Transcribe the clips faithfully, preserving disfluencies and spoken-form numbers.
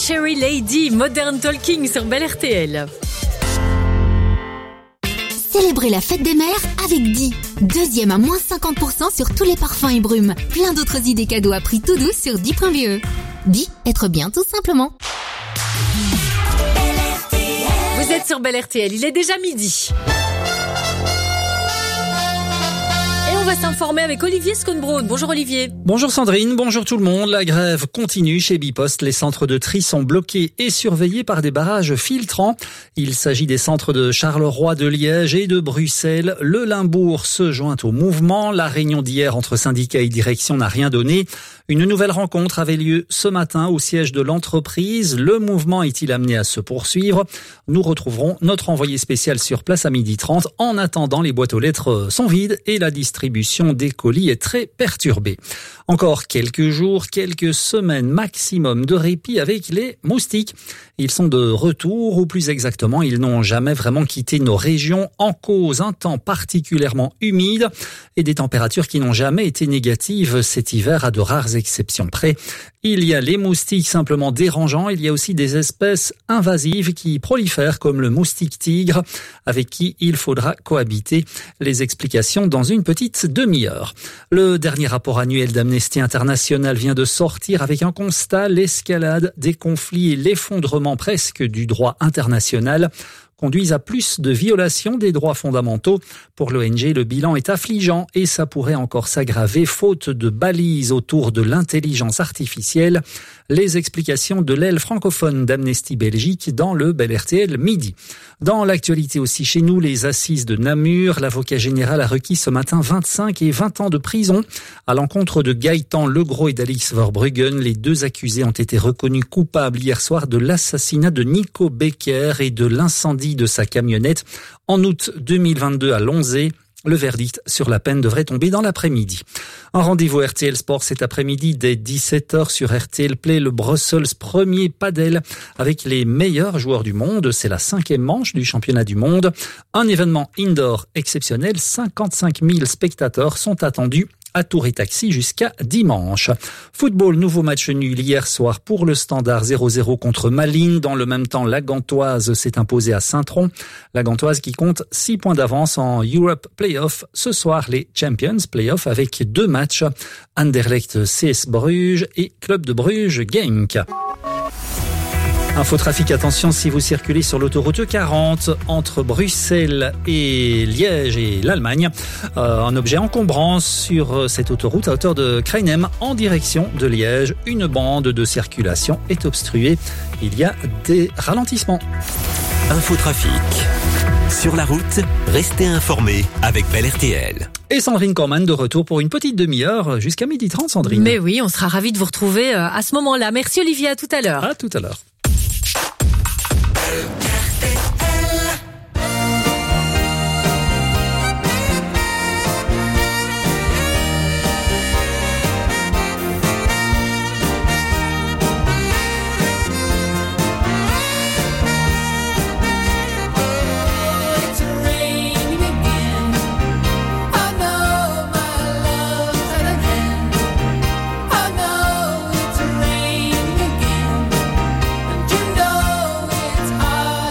Cherry Lady, Modern Talking sur Bel R T L. Célébrez la fête des mères avec Di. Deuxième à moins cinquante pour cent sur tous les parfums et brumes. Plein d'autres idées cadeaux à prix tout doux sur di point b e. Di, être bien tout simplement. Vous êtes sur Bel R T L, il est déjà midi. On va s'informer avec Olivier Skonbroun. Bonjour Olivier. Bonjour Sandrine, bonjour tout le monde. La grève continue chez Bipost. Les centres de tri sont bloqués et surveillés par des barrages filtrants. Il s'agit des centres de Charleroi, de Liège et de Bruxelles. Le Limbourg se joint au mouvement. La réunion d'hier entre syndicats et direction n'a rien donné. Une nouvelle rencontre avait lieu ce matin au siège de l'entreprise. Le mouvement est-il amené à se poursuivre? Nous retrouverons notre envoyé spécial sur place à midi trente. En attendant, les boîtes aux lettres sont vides et la distribution des colis est très perturbée. Encore quelques jours, quelques semaines maximum de répit avec les moustiques. Ils sont de retour, ou plus exactement, ils n'ont jamais vraiment quitté nos régions. En cause, un temps particulièrement humide et des températures qui n'ont jamais été négatives cet hiver, à de rares exceptions près. Il y a les moustiques simplement dérangeants, il y a aussi des espèces invasives qui prolifèrent comme le moustique tigre, avec qui il faudra cohabiter. Les explications dans une petite demi-heure. Le dernier rapport annuel d'Amnesty International vient de sortir avec un constat: l'escalade des conflits et l'effondrement presque du droit international conduisent à plus de violations des droits fondamentaux. Pour l'O N G, le bilan est affligeant et ça pourrait encore s'aggraver faute de balises autour de l'intelligence artificielle. Les explications de l'aile francophone d'Amnesty Belgique dans le Bel R T L Midi. Dans l'actualité aussi chez nous, les assises de Namur, l'avocat général a requis ce matin vingt-cinq et vingt ans de prison à l'encontre de Gaëtan Legros et d'Alix Verbruggen. Les deux accusés ont été reconnus coupables hier soir de l'assassinat de Nico Becker et de l'incendie de sa camionnette en août deux mille vingt-deux à Lonzé. Le verdict sur la peine devrait tomber dans l'après-midi. Un rendez-vous R T L Sport cet après-midi dès dix-sept heures sur R T L Play, le Brussels premier padel avec les meilleurs joueurs du monde. C'est la cinquième manche du championnat du monde. Un événement indoor exceptionnel. cinquante-cinq mille spectateurs sont attendus à Tour et Taxi jusqu'à dimanche. Football, nouveau match nul hier soir pour le Standard zéro zéro contre Malines. Dans le même temps, la Gantoise s'est imposée à Saint-Tron. La Gantoise qui compte six points d'avance en Europe Playoff. Ce soir, les Champions Playoff avec deux matchs. Anderlecht C S Bruges et Club de Bruges Genk. Infotrafic, attention si vous circulez sur l'autoroute quarante entre Bruxelles et Liège et l'Allemagne. Euh, un objet encombrant sur cette autoroute à hauteur de Kreinem en direction de Liège. Une bande de circulation est obstruée. Il y a des ralentissements. Infotrafic. Sur la route, restez informés avec Bel R T L. Et Sandrine Corman de retour pour une petite demi-heure jusqu'à midi trente, Sandrine. Mais oui, on sera ravis de vous retrouver à ce moment-là. Merci Olivier, à tout à l'heure. À tout à l'heure. It's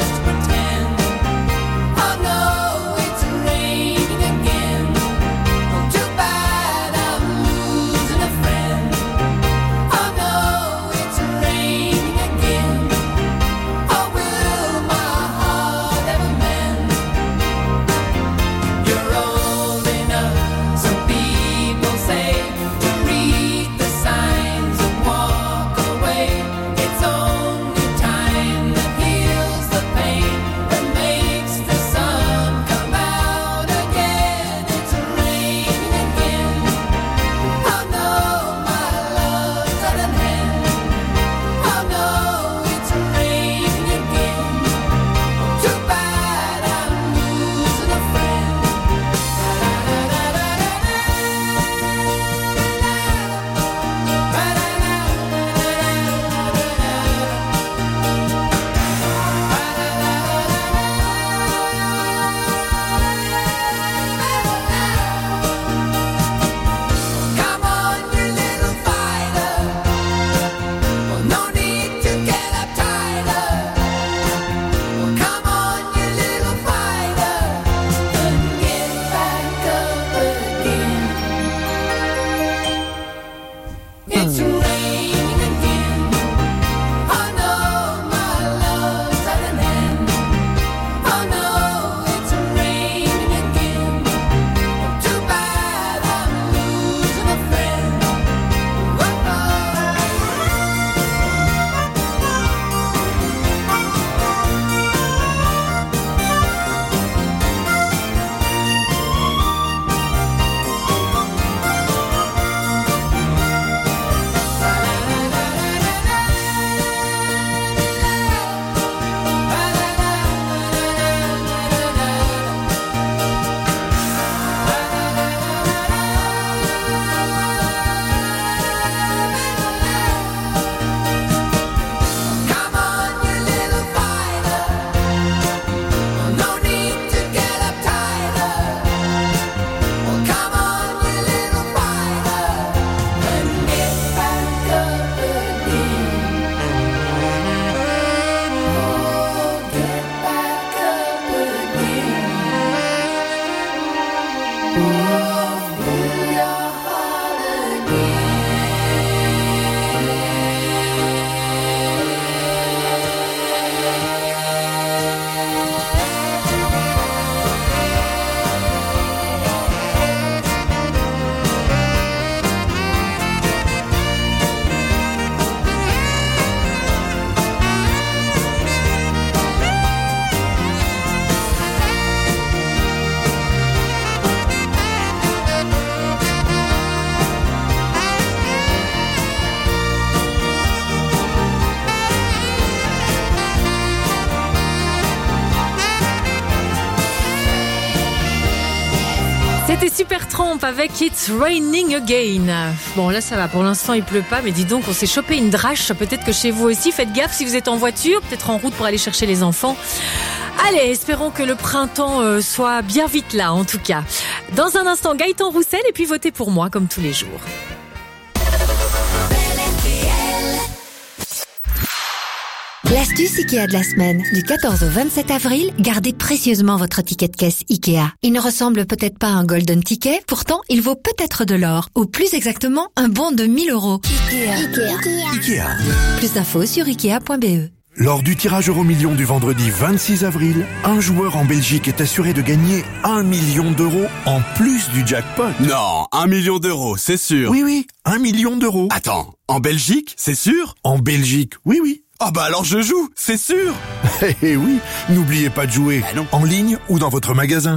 C'était Supertramp avec It's Raining Again. Bon, là, ça va. Pour l'instant, il pleut pas. Mais dis donc, on s'est chopé une drache. Peut-être que chez vous aussi. Faites gaffe si vous êtes en voiture, peut-être en route pour aller chercher les enfants. Allez, espérons que le printemps euh, soit bien vite là, en tout cas. Dans un instant, Gaëtan Roussel. Et puis, votez pour moi, comme tous les jours. L'astuce Ikea de la semaine. Du quatorze au vingt-sept avril, gardez précieusement votre ticket de caisse Ikea. Il ne ressemble peut-être pas à un golden ticket, pourtant il vaut peut-être de l'or. Ou plus exactement, un bon de mille euros. Ikea. Ikea. Ikea. Plus d'infos sur ikea point b e. Lors du tirage euro million du vendredi vingt-six avril, un joueur en Belgique est assuré de gagner un million d'euros en plus du jackpot. Non, un million d'euros, c'est sûr. Oui, oui, un million d'euros. Attends, en Belgique, c'est sûr? En Belgique, oui, oui. Ah bah alors je joue, c'est sûr. Eh eh oui, n'oubliez pas de jouer bah non. En ligne ou dans votre magasin.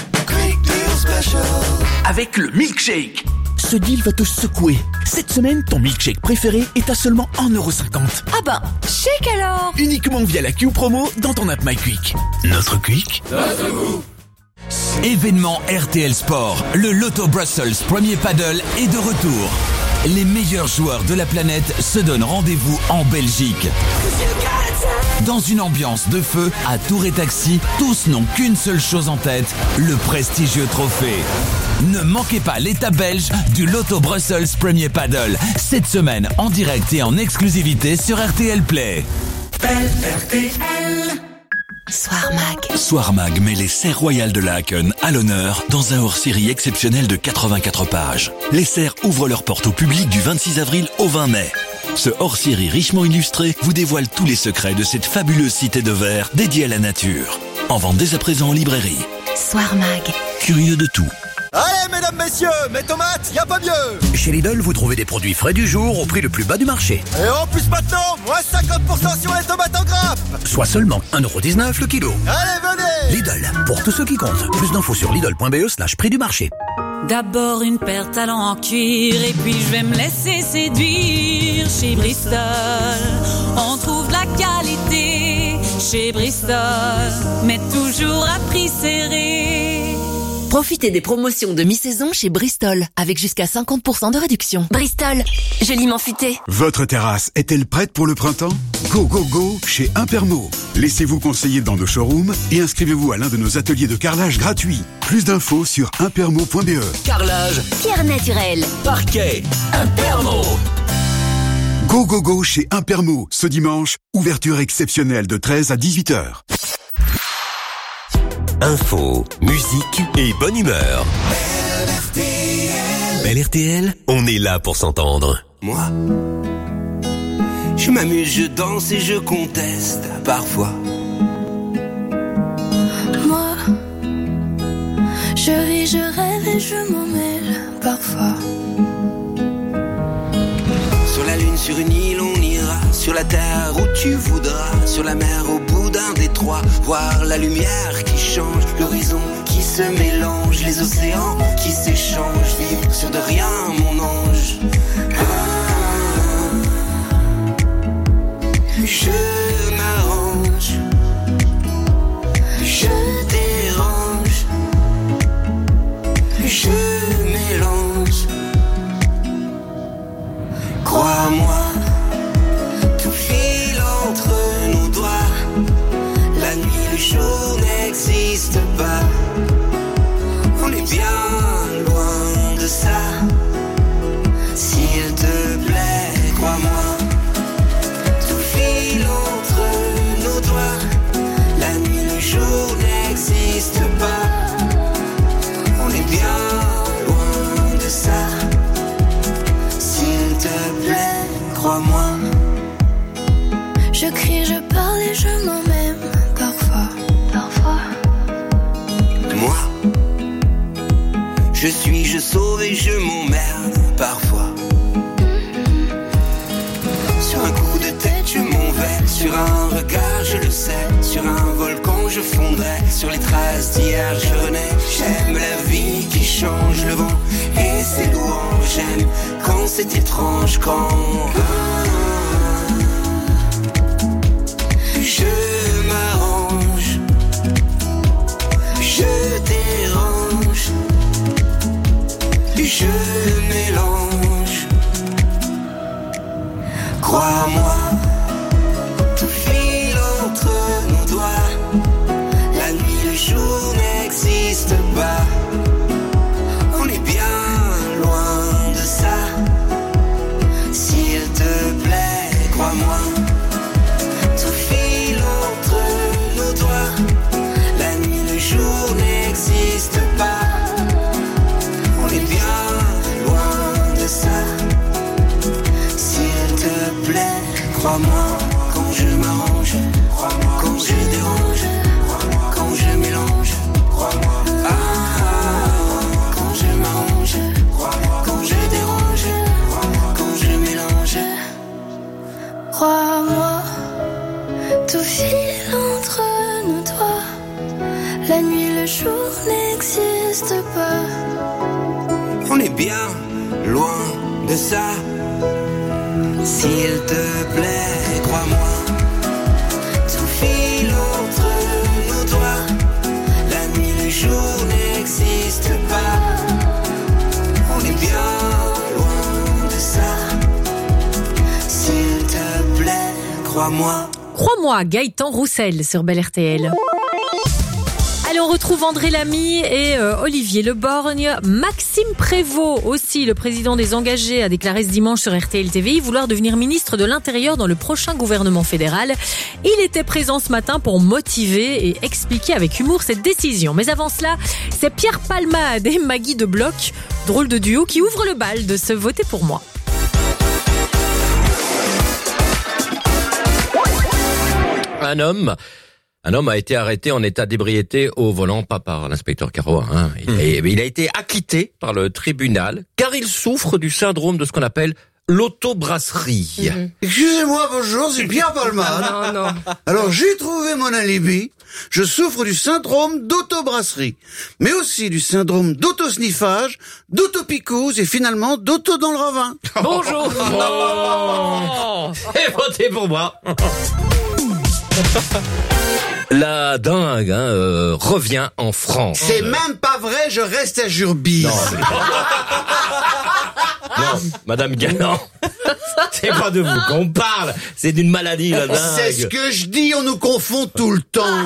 Avec le milkshake. Ce deal va te secouer. Cette semaine, ton milkshake préféré est à seulement un euro cinquante. Ah ben, chic alors. Uniquement via la Q Promo dans ton app MyQuick. Notre Quick, notre goût. Événement R T L Sport, le Lotto Brussels premier paddle est de retour. Les meilleurs joueurs de la planète se donnent rendez-vous en Belgique. Dans une ambiance de feu, à Tour et Taxi, tous n'ont qu'une seule chose en tête, le prestigieux trophée. Ne manquez pas l'étape belge du Lotto Brussels Premier Paddle, cette semaine en direct et en exclusivité sur R T L Play. R T L. Soir Mag. Soir Mag met les serres royales de Laken à l'honneur dans un hors-série exceptionnel de quatre-vingt-quatre pages. Les serres ouvrent leurs portes au public du vingt-six avril au vingt mai. Ce hors-série richement illustré vous dévoile tous les secrets de cette fabuleuse cité de verre dédiée à la nature. En vente dès à présent en librairie. Soir Mag. Curieux de tout. Allez, mesdames, messieurs, mes tomates, y a pas mieux. Chez Lidl, vous trouvez des produits frais du jour au prix le plus bas du marché. Et en plus maintenant, moins cinquante pour cent sur les tomates en grappe. Soit seulement un euro dix-neuf le kilo. Allez, venez. Lidl, pour tous ceux qui comptent. Plus d'infos sur lidl point b e slash prix du marché. D'abord une paire de talons en cuir et puis je vais me laisser séduire. Chez Bristol, on trouve la qualité. Chez Bristol, mais toujours à prix serré. Profitez des promotions de mi-saison chez Bristol, avec jusqu'à cinquante pour cent de réduction. Bristol, joliment futé. Votre terrasse est-elle prête pour le printemps? Go, go, go chez Impermo. Laissez-vous conseiller dans nos showrooms et inscrivez-vous à l'un de nos ateliers de carrelage gratuits. Plus d'infos sur impermo point b e. Carrelage, pierre naturelle, parquet, Impermo. Go, go, go chez Impermo. Ce dimanche, ouverture exceptionnelle de treize à dix-huit heures. Info, musique et bonne humeur. Belle R T L, on est là pour s'entendre. Moi, je m'amuse, je danse et je conteste parfois. Moi, je vis, je rêve et je m'en mêle parfois. Sur la lune, sur une île, on ira. Sur la terre où tu voudras. Sur la mer, au bout d'un détroit. Voir la lumière qui change. L'horizon qui se mélange. Les océans qui s'échangent. Vivre sur de rien, mon ange. Ah, je m'arrange. Je dérange. Je mélange. Crois-moi, tout file entre nos doigts. La nuit, le jour n'existe pas. On est bien loin de ça. S'il te plaît, crois-moi. Tout file entre nos doigts. La nuit, le jour n'existe pas. On est bien loin de ça. S'il te plaît, crois-moi. Je crie, je parle et je m'en même parfois, parfois. Moi, je suis, je sauve et je m'emmerde parfois. Sur un coup de tête, je m'en vais. Sur un regard, je le sais. Sur un volcan, je fondrai. Sur les traces d'hier, je renais. J'aime la vie qui change le vent et ses louanges. J'aime quand c'est étrange, quand je m'arrange, je dérange, Tout file entre nous trois. La nuit, le jour n'existe pas. On est bien loin de ça. S'il te plaît, crois-moi. Tout file entre nous trois. La nuit, le jour n'existe pas. On est bien loin de ça. S'il te plaît, crois-moi. Crois-moi, Gaëtan Roussel sur Bel R T L. Allez, on retrouve André Lamy et euh, Olivier Le Borgne. Maxime Prévost aussi, le président des engagés, a déclaré ce dimanche sur R T L T V I vouloir devenir ministre de l'Intérieur dans le prochain gouvernement fédéral. Il était présent ce matin pour motiver et expliquer avec humour cette décision. Mais avant cela, c'est Pierre Palmade et Maggie de Bloch, drôle de duo, qui ouvrent le bal de ce Voter pour moi. Un homme... Un homme a été arrêté en état d'ébriété au volant, pas par l'inspecteur Caro, hein. Il, mmh. a, il a été acquitté par le tribunal, car il souffre du syndrome de ce qu'on appelle l'autobrasserie. Mmh. Excusez-moi, bonjour, c'est Pierre Palmade. Non, non. Alors, j'ai trouvé mon alibi. Je souffre du syndrome d'autobrasserie, mais aussi du syndrome d'autosniffage, d'autopicose et finalement d'auto dans le ravin. Bonjour. Oh. Et votez pour moi. La dingue hein, euh, revient en France. C'est même pas vrai, je reste à Jurbise. Non, mais... non, Madame Galland, c'est pas de vous qu'on parle, c'est d'une maladie, la dingue. C'est ce que je dis, on nous confond tout le temps.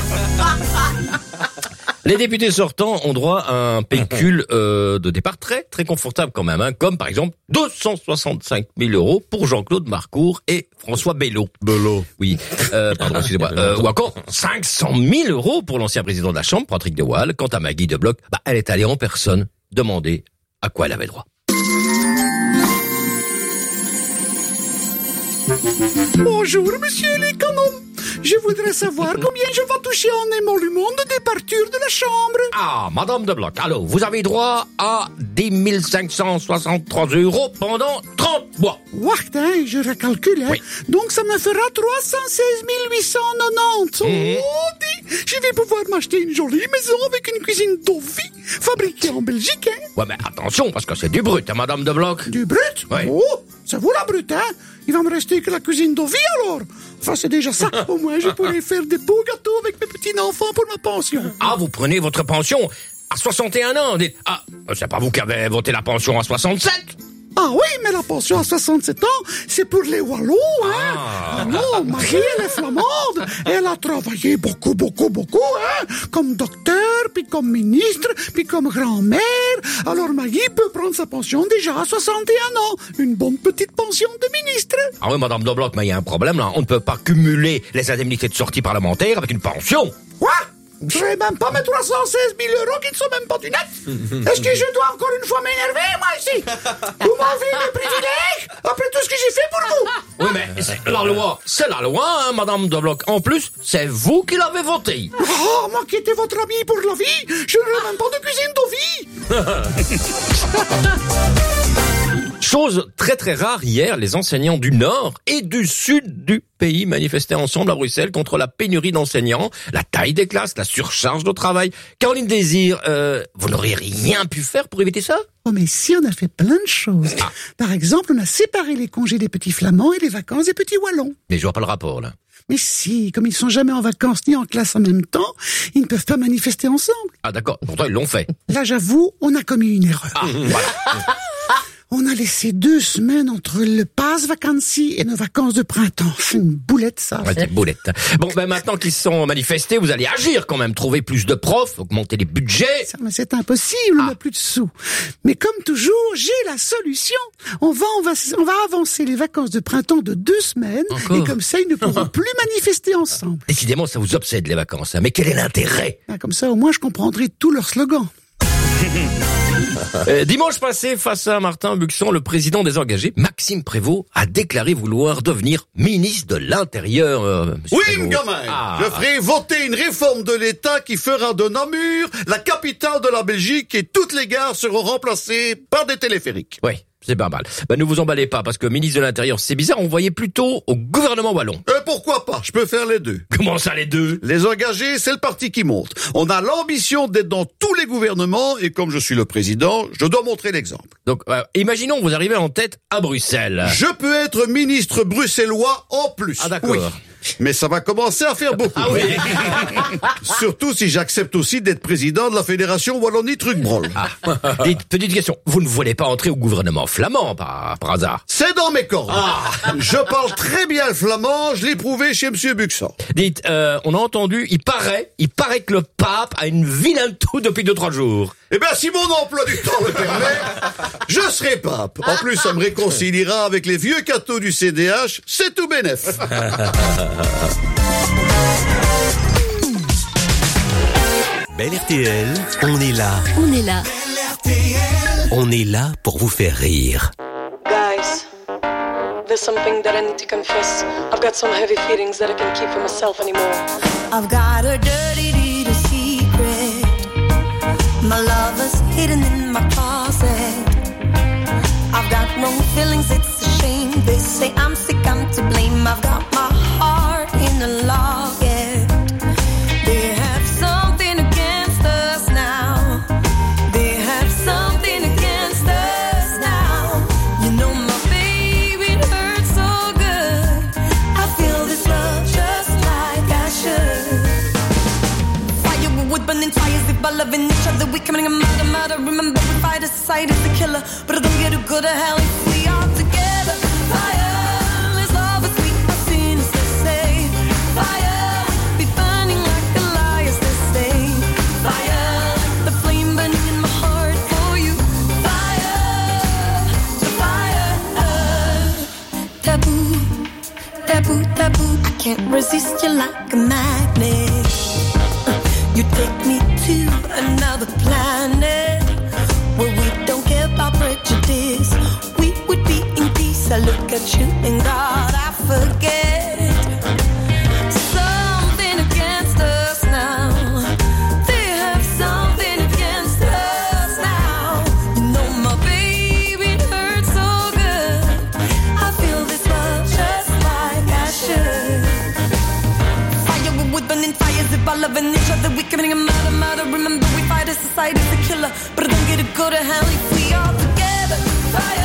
Les députés sortants ont droit à un pécule euh, de départ très très confortable quand même, hein, comme par exemple deux cent soixante-cinq mille euros pour Jean-Claude Marcourt et François Bello. Bello. Oui, euh, pardon, excusez-moi. Euh, ou encore cinq cent mille euros pour l'ancien président de la Chambre, Patrick De Waal. Quant à Maggie de Bloch, bah, elle est allée en personne demander à quoi elle avait droit. Bonjour, monsieur l'économe. Je voudrais savoir combien je vais toucher en émolument de départure de la chambre. Ah, Madame de Bloch, alors, vous avez droit à dix mille cinq cent soixante-trois euros pendant trente mois. Ouah, je recalcule, hein. Oui. Donc ça me fera trois cent seize mille huit cent quatre-vingt-dix. Mmh. Oh, dis, je vais pouvoir m'acheter une jolie maison avec une cuisine d'Ovi, fabriquée en Belgique, hein. Ouais, mais attention, parce que c'est du brut, hein, Madame de Bloch. Du brut? Oui. Oh, c'est vous la brute, hein. Il va me rester que la cuisine d'Ovi, alors. Enfin, c'est déjà ça. Au moins, je pourrais faire des beaux gâteaux avec mes petits-enfants pour ma pension. Ah, vous prenez votre pension à soixante et un ans. Dites, ah, c'est pas vous qui avez voté la pension à soixante-sept? Ah oui, mais la pension à soixante-sept ans, c'est pour les Wallons, hein. Ah. Non, Marie, elle est flamande. Elle a travaillé beaucoup, beaucoup, beaucoup, hein. Comme docteur, puis comme ministre, puis comme grand-mère. Alors Marie peut prendre sa pension déjà à soixante et un ans. Une bonne petite pension de ministre. Ah oui, Madame de Bloch, mais il y a un problème, là. On ne peut pas cumuler les indemnités de sortie parlementaire avec une pension. Quoi? Je vais même pas mes trois cent seize mille euros qui ne sont même pas du net. Est-ce que je dois encore une fois m'énerver, moi, ici? Vous m'enlevez mes privilèges après tout ce que j'ai fait pour vous? Oui, mais c'est la loi. C'est la loi, hein, Madame de Bloch. En plus, c'est vous qui l'avez voté. Oh, moi qui étais votre ami pour la vie, je n'ai même pas de cuisine d'Ovi. Chose très très rare, hier, les enseignants du Nord et du Sud du pays manifestaient ensemble à Bruxelles contre la pénurie d'enseignants, la taille des classes, la surcharge de travail. Caroline Désir, euh, vous n'auriez rien pu faire pour éviter ça? Oh mais si, on a fait plein de choses. Ah. Par exemple, on a séparé les congés des petits flamands et les vacances des petits wallons. Mais je vois pas le rapport, là. Mais si, comme ils sont jamais en vacances ni en classe en même temps, ils ne peuvent pas manifester ensemble. Ah d'accord, pourtant ils l'ont fait. Là, j'avoue, on a commis une erreur. Ah, voilà. On a laissé deux semaines entre le pass vacancy et nos vacances de printemps. C'est une boulette, ça. Ouais, c'est une boulette. Bon, ben maintenant qu'ils sont manifestés, vous allez agir quand même. Trouver plus de profs, augmenter les budgets. Ça, mais c'est impossible, ah. On n'a plus de sous. Mais comme toujours, j'ai la solution. On va, on va, on va avancer les vacances de printemps de deux semaines. Encore? Et comme ça, ils ne pourront plus manifester ensemble. Décidément, ça vous obsède, les vacances. Hein. Mais quel est l'intérêt? Ah, comme ça, au moins, je comprendrai tous leurs slogans. Euh, dimanche passé, face à Martin Buxon, le président des engagés, Maxime Prévost, a déclaré vouloir devenir ministre de l'Intérieur. Euh, oui, gamin, ah. Je ferai voter une réforme de l'État qui fera de Namur la capitale de la Belgique et toutes les gares seront remplacées par des téléphériques. Oui. C'est pas mal. Bah, ne vous emballez pas, parce que ministre de l'Intérieur, c'est bizarre, on voyait plutôt au gouvernement wallon. Euh, pourquoi pas? Je peux faire les deux. Comment ça, les deux? Les engagés, c'est le parti qui monte. On a l'ambition d'être dans tous les gouvernements, et comme je suis le président, je dois montrer l'exemple. Donc, euh, imaginons vous arrivez en tête à Bruxelles. Je peux être ministre bruxellois en plus. Ah, d'accord. Oui. Mais ça va commencer à faire beaucoup. Ah oui. Surtout si j'accepte aussi d'être président de la Fédération Wallonie-Truc-Brol. Ah. Dites, petite question. Vous ne voulez pas entrer au gouvernement flamand, par, par hasard? C'est dans mes cordes. Ah. Je parle très bien le flamand, je l'ai prouvé chez Monsieur Buxan. Dites, euh, on a entendu, il paraît, il paraît que le pape a une vilaine toux depuis deux, trois jours. Eh bien, si mon emploi du temps le permet, je serai pape. En plus, ça me réconciliera avec les vieux cathos du C D H, c'est tout bénef. Belle R T L, on est là. On est là. On est là pour vous faire rire. Guys, there's something that I need to confess. I've got some heavy feelings that I can't keep for myself anymore. I've got a dirty little secret. My love is hidden in my closet. I've got wrong feelings, it's a shame. They say I'm sick, I'm to blame. I've got my heart in a locket. They have something against us now. They have something against us now. You know my baby, it hurts so good. I feel this love just like I should. Fire with wood burning tires, if by loving each other we coming a murder, murder. Remember we fight, society is the killer, but I don't get to go to hell if we are together. Fire. Taboo, taboo, I can't resist you like a magnet. Uh, you take me to another planet where we don't care about prejudice. We would be in peace. I look at you and God, I forget. Something against us now. They have something against us now. You know my baby, it hurts so good. I feel this love just like I should. Fire with burning fires, if by loving each other we committing a murder, murder. Remember we fight as society's a killer, but I don't get to go to hell if we are together. Fire.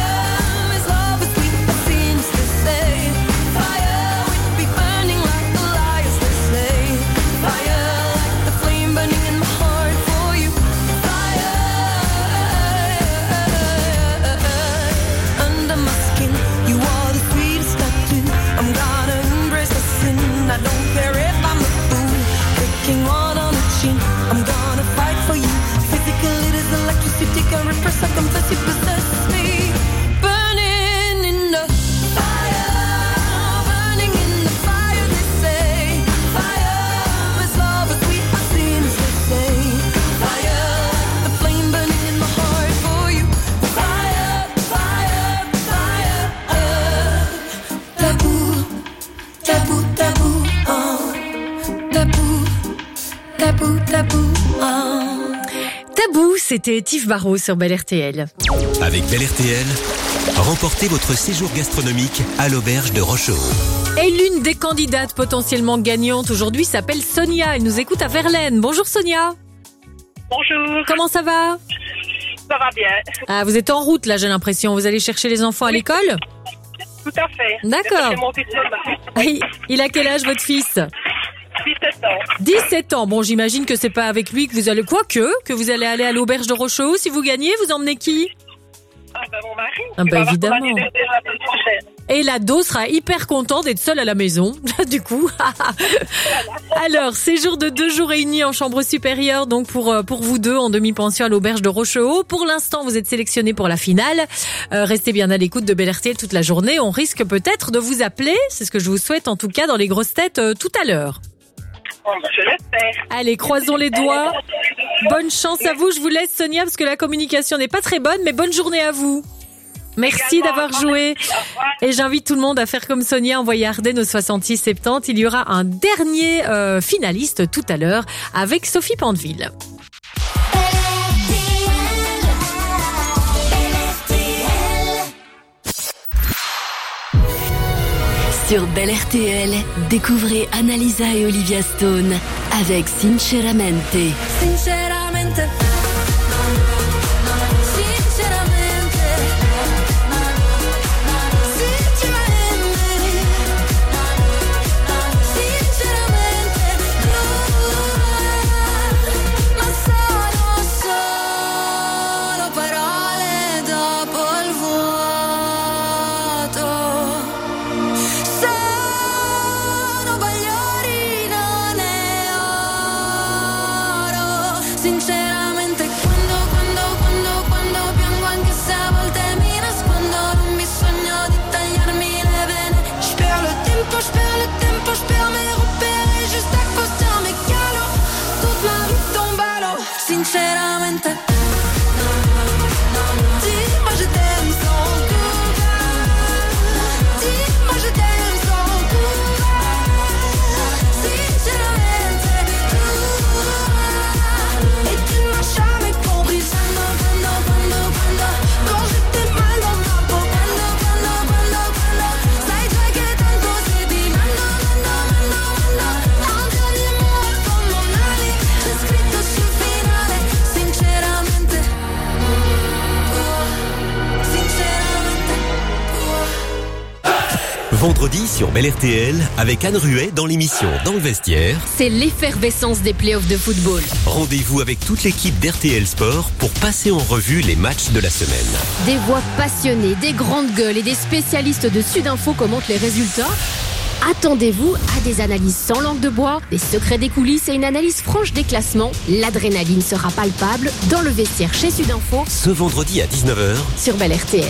I don't care if I'm a fool, breaking one on the chin. I'm gonna fight for you. Physically, it is electricity. Can repress, I confess you possess me. Burning in the fire, burning in the fire. They say fire is love, as we are seen as they say. Fire, the flame burning in my heart for you. Fire, fire, fire. Taboo, taboo, taboo. Tabou, tabou, oh. Tabou, c'était Tiff Barrault sur Belle R T L. Avec Belle R T L, remportez votre séjour gastronomique à l'auberge de Rochehaut. Et l'une des candidates potentiellement gagnantes aujourd'hui s'appelle Sonia. Elle nous écoute à Verlaine. Bonjour Sonia. Bonjour. Comment ça va? Ça va bien. Ah, vous êtes en route là, j'ai l'impression. Vous allez chercher les enfants à oui. l'école? Tout à fait. D'accord. Mon fils oui. Il a quel âge votre fils? dix-sept ans. dix-sept ans. Bon, j'imagine que c'est pas avec lui que vous allez... Quoique, que vous allez aller à l'auberge de Rochehaut. Si vous gagnez, vous emmenez qui? Ah ben mon mari. Ah ben évidemment. Et l'ado sera hyper content d'être seul à la maison, du coup. Alors, séjour de deux jours réunis en chambre supérieure, donc pour pour vous deux en demi-pension à l'auberge de Rochehaut. Pour l'instant, vous êtes sélectionnés pour la finale. Euh, restez bien à l'écoute de Belle R T L toute la journée. On risque peut-être de vous appeler, c'est ce que je vous souhaite en tout cas dans les grosses têtes euh, tout à l'heure. Je l'espère. Allez, croisons les doigts. Bonne chance à vous. Je vous laisse, Sonia, parce que la communication n'est pas très bonne, mais bonne journée à vous. Merci d'avoir joué. Et j'invite tout le monde à faire comme Sonia, envoyer Ardennes au soixante-six soixante-dix. Il y aura un dernier euh, finaliste tout à l'heure avec Sophie Pandeville. Sur Bel R T L, découvrez Annalisa et Olivia Stone avec Sinceramente. Sinceramente. Sinceramente, dis-moi je t'aime sans courage, dis-moi je t'aime sans courage, sinceramente, et tu n'as jamais compris quando, quando, quando, quando, quand j'étais mal dans ma peau, quando, quando, quando, quando, sai già che tanto sei di mando, mando, mando, mando, un joli amore come un ali, c'è scritto sul finale. Sinceramente, Vendredi sur Bel R T L avec Anne Ruet dans l'émission Dans le vestiaire. C'est l'effervescence des playoffs de football. Rendez-vous avec toute l'équipe d'R T L Sport pour passer en revue les matchs de la semaine. Des voix passionnées, des grandes gueules et des spécialistes de Sudinfo commentent les résultats. Attendez-vous à des analyses sans langue de bois, des secrets des coulisses et une analyse franche des classements. L'adrénaline sera palpable dans le vestiaire chez Sudinfo. Ce vendredi à dix-neuf heures sur Bel R T L.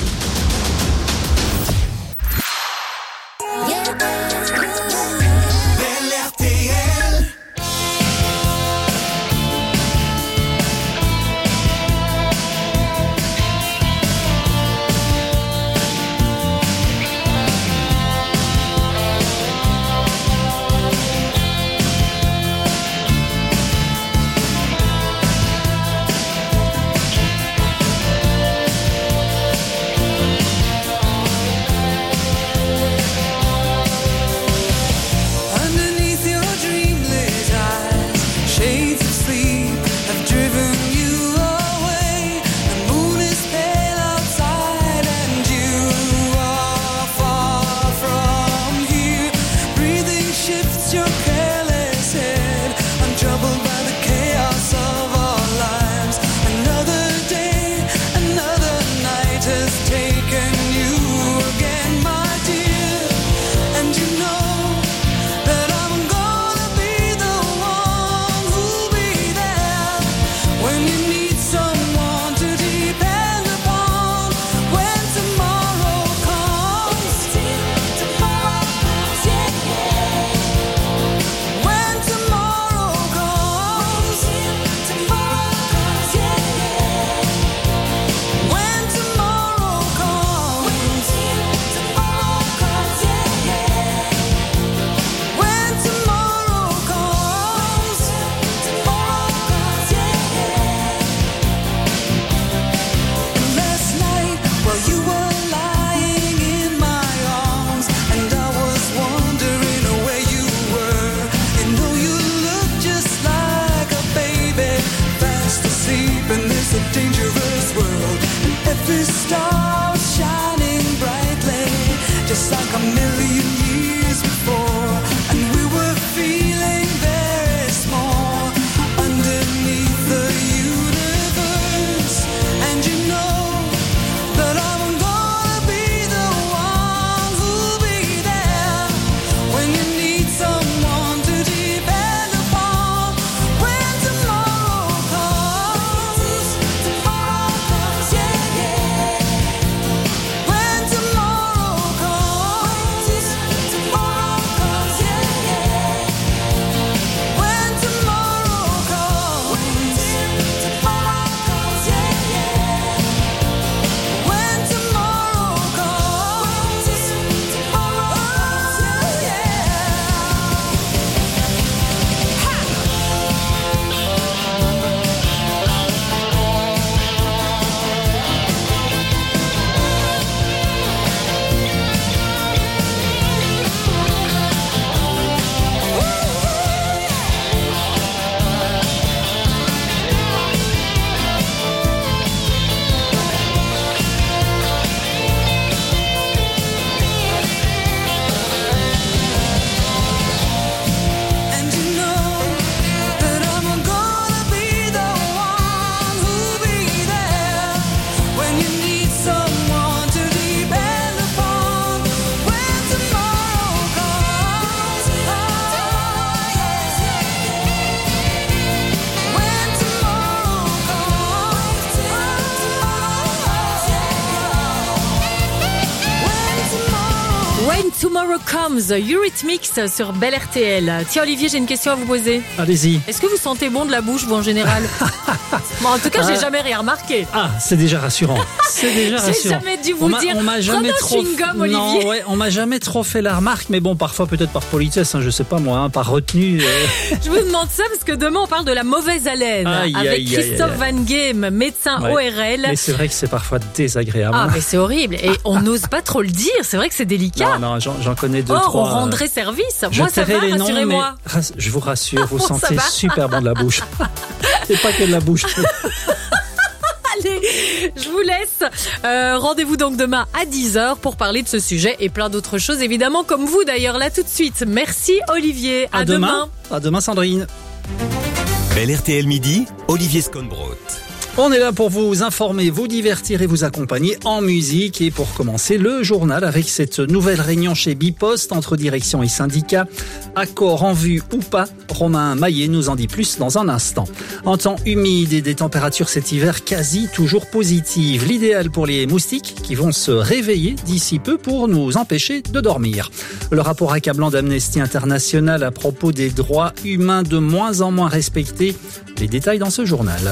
Comes, Eurythmics sur Bel R T L. Tiens Olivier, j'ai une question à vous poser. Allez-y. Est-ce que vous sentez bon de la bouche, vous, en général? Bon, en tout cas, j'ai Ah. jamais rien remarqué. Ah, c'est déjà rassurant. C'est déjà J'ai rassurant. jamais dû vous On m'a- dire, on m'a jamais prends un trop. chewing-gum, Olivier. Non, ouais, on m'a jamais trop fait la remarque, mais bon, parfois peut-être par politesse, hein, je sais pas moi, hein, par retenue. euh. Je vous demande ça parce que demain, on parle de la mauvaise haleine Aïe, avec aïe, aïe, Christophe aïe, aïe. Van Game, médecin Ouais. O R L. Mais c'est vrai que c'est parfois désagréable. Ah, mais c'est horrible. Et on n'ose pas trop le dire. C'est vrai que c'est délicat. Non, non, j'en, j'en connais deux, Or, trois. on rendrait service. Je Moi, ça va, tairai les noms, rassurez-moi. mais rass- je vous rassure, vous Bon, ça sentez va. super bon de la bouche. Et pas que de la bouche. Allez, je vous laisse. Euh, rendez-vous donc demain à dix heures pour parler de ce sujet et plein d'autres choses, évidemment, comme vous d'ailleurs, là tout de suite. Merci Olivier. À, demain. À demain, Sandrine. Bel R T L Midi, Olivier Sconbrot. On est là pour vous informer, vous divertir et vous accompagner en musique. Et pour commencer, le journal avec cette nouvelle réunion chez Bipost entre direction et syndicats. Accord en vue ou pas, Romain Maillet nous en dit plus dans un instant. En temps humide et des températures cet hiver quasi toujours positives. L'idéal pour les moustiques qui vont se réveiller d'ici peu pour nous empêcher de dormir. Le rapport accablant d'Amnesty International à propos des droits humains de moins en moins respectés. Les détails dans ce journal.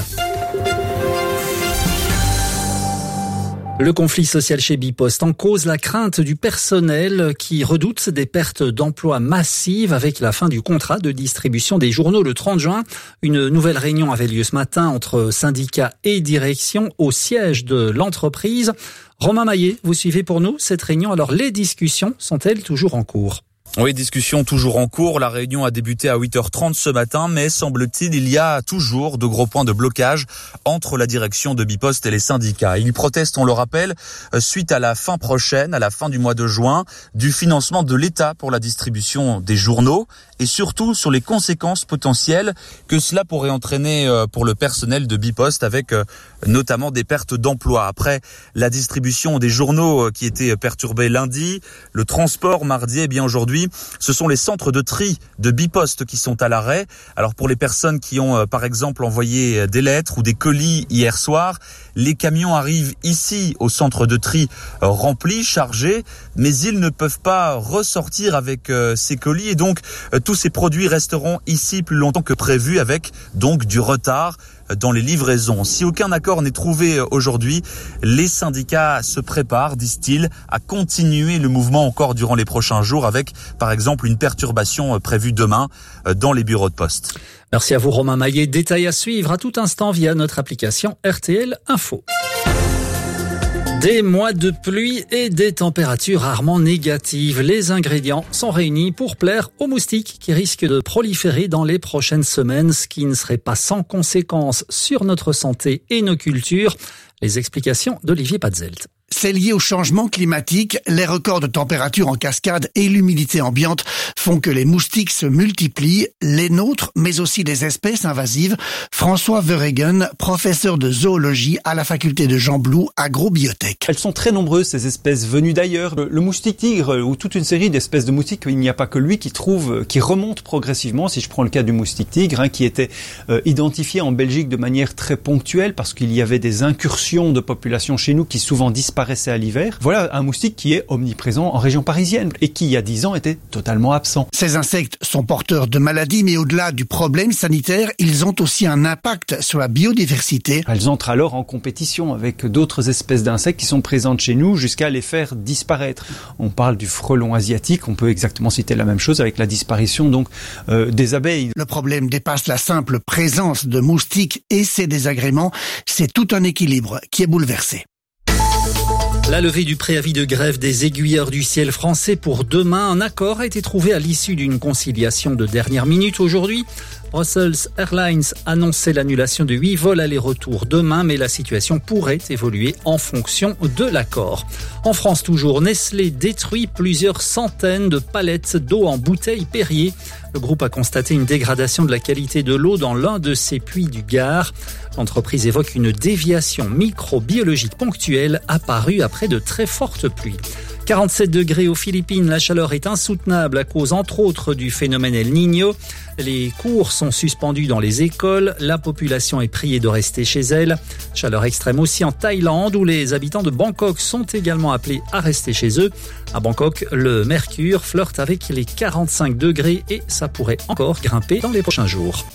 Le conflit social chez Bipost en cause la crainte du personnel qui redoute des pertes d'emplois massives avec la fin du contrat de distribution des journaux le trente juin. Une nouvelle réunion avait lieu ce matin entre syndicats et direction au siège de l'entreprise. Romain Maillet, vous suivez pour nous cette réunion. Alors les discussions sont-elles toujours en cours ? Oui, discussion toujours en cours. La réunion a débuté à huit heures trente ce matin, mais semble-t-il, il y a toujours de gros points de blocage entre la direction de Bipost et les syndicats. Ils protestent, on le rappelle, suite à la fin prochaine, à la fin du mois de juin, du financement de l'État pour la distribution des journaux et surtout sur les conséquences potentielles que cela pourrait entraîner pour le personnel de Bipost avec notamment des pertes d'emplois. Après la distribution des journaux qui était perturbée lundi, le transport mardi, et bien aujourd'hui, ce sont les centres de tri de Bipost qui sont à l'arrêt. Alors pour les personnes qui ont par exemple envoyé des lettres ou des colis hier soir, les camions arrivent ici au centre de tri remplis, chargés, mais ils ne peuvent pas ressortir avec ces colis et donc tous ces produits resteront ici plus longtemps que prévu avec donc du retard dans les livraisons. Si aucun accord n'est trouvé aujourd'hui, les syndicats se préparent, disent-ils, à continuer le mouvement encore durant les prochains jours avec, par exemple, une perturbation prévue demain dans les bureaux de poste. Merci à vous Romain Maillet. Détails à suivre à tout instant via notre application R T L Info. Des mois de pluie et des températures rarement négatives. Les ingrédients sont réunis pour plaire aux moustiques qui risquent de proliférer dans les prochaines semaines, ce qui ne serait pas sans conséquences sur notre santé et nos cultures. Les explications d'Olivier Patzelt. C'est lié au changement climatique. Les records de température en cascade et l'humidité ambiante font que les moustiques se multiplient, les nôtres, mais aussi des espèces invasives. François Verhegen, professeur de zoologie à la faculté de Jean Blou, agrobiotech. Elles sont très nombreuses, ces espèces venues d'ailleurs. Le, le moustique tigre, ou toute une série d'espèces de moustiques, il n'y a pas que lui qui trouve, qui remonte progressivement. Si je prends le cas du moustique tigre, hein, qui était euh, identifié en Belgique de manière très ponctuelle parce qu'il y avait des incursions de population chez nous qui souvent disparaissaient à l'hiver. Voilà un moustique qui est omniprésent en région parisienne et qui, il y a dix ans, était totalement absent. Ces insectes sont porteurs de maladies, mais au-delà du problème sanitaire, ils ont aussi un impact sur la biodiversité. Elles entrent alors en compétition avec d'autres espèces d'insectes qui sont présentes chez nous jusqu'à les faire disparaître. On parle du frelon asiatique, on peut exactement citer la même chose avec la disparition donc euh, des abeilles. Le problème dépasse la simple présence de moustiques et ses désagréments. C'est tout un équilibre qui est bouleversé. La levée du préavis de grève des aiguilleurs du ciel français pour demain. Un accord a été trouvé à l'issue d'une conciliation de dernière minute aujourd'hui. Brussels Airlines annonçait l'annulation de huit vols aller-retour demain, mais la situation pourrait évoluer en fonction de l'accord. En France toujours, Nestlé détruit plusieurs centaines de palettes d'eau en bouteilles Perrier. Le groupe a constaté une dégradation de la qualité de l'eau dans l'un de ses puits du Gard. L'entreprise évoque une déviation microbiologique ponctuelle apparue après de très fortes pluies. quarante-sept degrés aux Philippines, la chaleur est insoutenable à cause entre autres du phénomène El Niño. Les cours sont suspendus dans les écoles, la population est priée de rester chez elle. Chaleur extrême aussi en Thaïlande où les habitants de Bangkok sont également appelés à rester chez eux. À Bangkok, le mercure flirte avec les quarante-cinq degrés et ça pourrait encore grimper dans les prochains jours.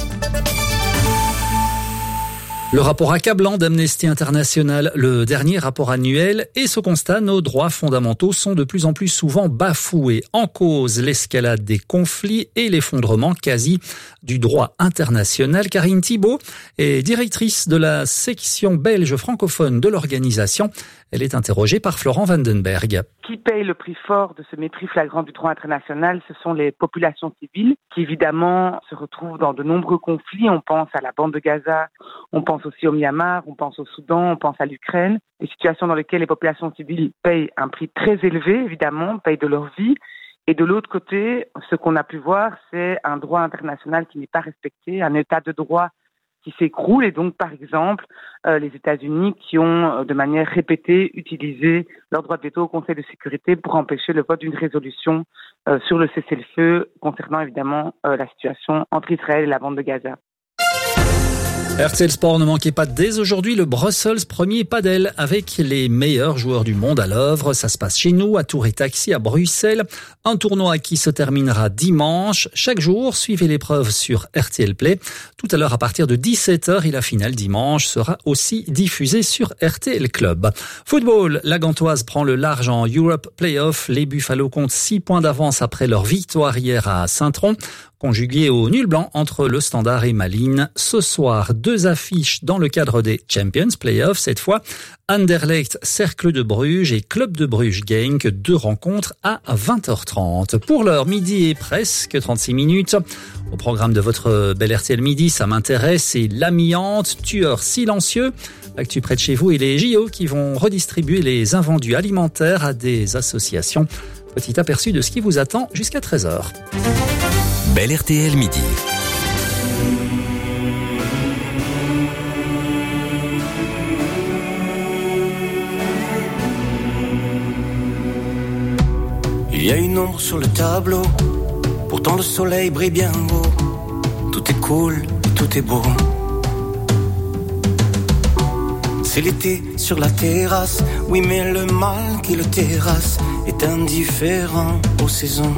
Le rapport accablant d'Amnesty International, le dernier rapport annuel, et ce constat, nos droits fondamentaux sont de plus en plus souvent bafoués. En cause, l'escalade des conflits et l'effondrement quasi du droit international. Karine Thibault est directrice de la section belge francophone de l'organisation. Elle est interrogée par Florent Vandenberg. Qui paye le prix fort de ce mépris flagrant du droit international? Ce sont les populations civiles qui évidemment se retrouvent dans de nombreux conflits. On pense à la bande de Gaza, on pense aussi au Myanmar, on pense au Soudan, on pense à l'Ukraine. Des situations dans lesquelles les populations civiles payent un prix très élevé, évidemment, payent de leur vie. Et de l'autre côté, ce qu'on a pu voir, c'est un droit international qui n'est pas respecté, un état de droit qui s'écroule. Et donc, par exemple, euh, les États-Unis qui ont, de manière répétée, utilisé leur droit de veto au Conseil de sécurité pour empêcher le vote d'une résolution euh, sur le cessez-le-feu concernant évidemment euh, la situation entre Israël et la bande de Gaza. R T L Sport, ne manquez pas dès aujourd'hui le Brussels Premier Padel avec les meilleurs joueurs du monde à l'œuvre. Ça se passe chez nous, à Tour et Taxi, à Bruxelles. Un tournoi qui se terminera dimanche. Chaque jour, suivez l'épreuve sur R T L Play. Tout à l'heure, à partir de dix-sept heures, et la finale dimanche sera aussi diffusée sur R T L Club. Football, la Gantoise prend le large en Europe Playoff. Les Buffalo comptent six points d'avance après leur victoire hier à Saint-Tron. Conjugué au nul blanc entre le Standard et Malines. Ce soir, deux affiches dans le cadre des Champions Playoffs. Cette fois, Anderlecht, Cercle de Bruges et Club de Bruges Genk. Deux rencontres à vingt heures trente. Pour l'heure, midi et presque trente-six minutes. Au programme de votre bel R T L Midi, ça m'intéresse, c'est l'amiante, tueur silencieux. L'actu près de chez vous et les J O qui vont redistribuer les invendus alimentaires à des associations. Petit aperçu de ce qui vous attend jusqu'à treize heures. Bel R T L Midi. Il y a une ombre sur le tableau, pourtant le soleil brille bien haut. Tout est cool, tout est beau. C'est l'été sur la terrasse, oui mais le mal qui le terrasse est indifférent aux saisons.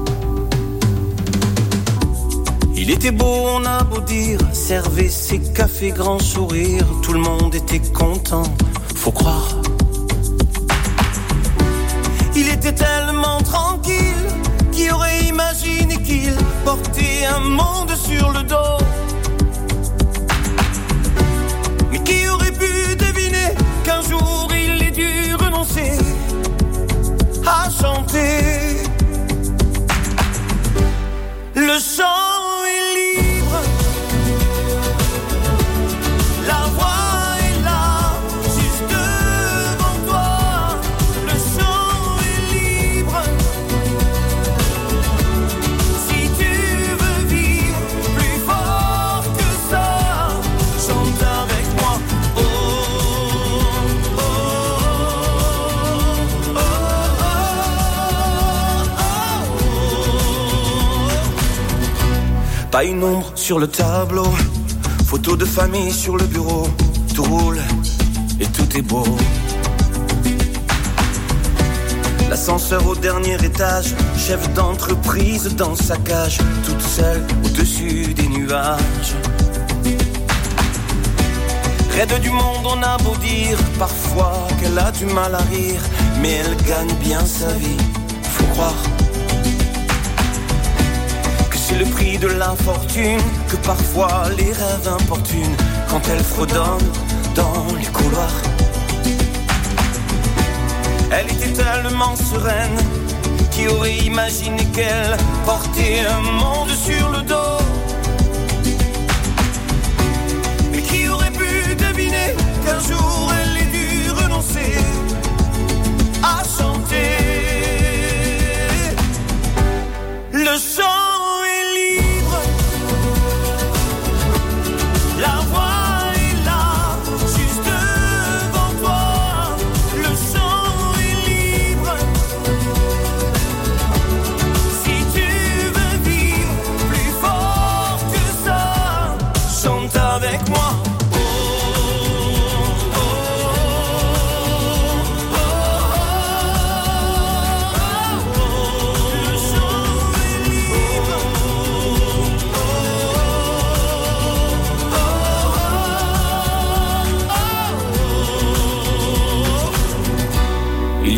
Il était beau, on a beau dire, servait ses cafés grand sourire, tout le monde était content, faut croire. Il était tellement tranquille, qui aurait imaginé qu'il portait un monde sur le dos. Mais qui aurait pu deviner qu'un jour il ait dû renoncer à chanter. Le chant pas une ombre sur le tableau, photo de famille sur le bureau, tout roule et tout est beau. L'ascenseur au dernier étage, chef d'entreprise dans sa cage, toute seule au-dessus des nuages. Raide du monde, on a beau dire parfois qu'elle a du mal à rire, mais elle gagne bien sa vie, faut croire. C'est le prix de l'infortune, que parfois les rêves importunent quand elle fredonne dans les couloirs. Elle était tellement sereine, qui aurait imaginé qu'elle portait un monde sur le dos. Mais qui aurait pu deviner qu'un jour elle ait dû renoncer à chanter. Le chant libre.